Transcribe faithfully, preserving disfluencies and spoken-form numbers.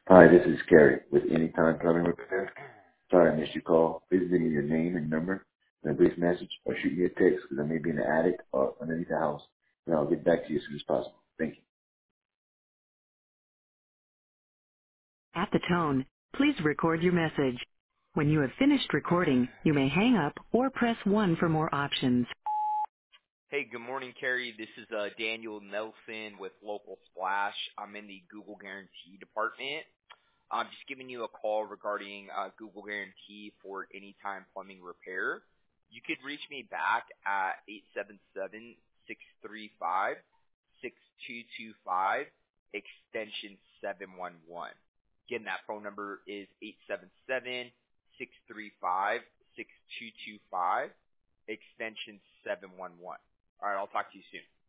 Hi, this is Gary with Anytime Plumbing Repair. Sorry I missed your call. Please leave me your name and number and a brief message or shoot me a text because I may be in the attic or underneath the house, and I'll get back to you as soon as possible. Thank you. At the tone, please record your message. When you have finished recording, you may hang up or press one for more options. Hey, good morning, Kerry. This is uh, Daniel Nelson with Local Splash. I'm in the Google Guarantee department. I'm just giving you a call regarding uh, Google Guarantee for anytime plumbing repair. You could reach me back at eight seven seven, six three five, six two two five, extension seven one one. Again, that phone number is eight seven seven, six three five, six two two five, extension seven one one. All right, I'll talk to you soon.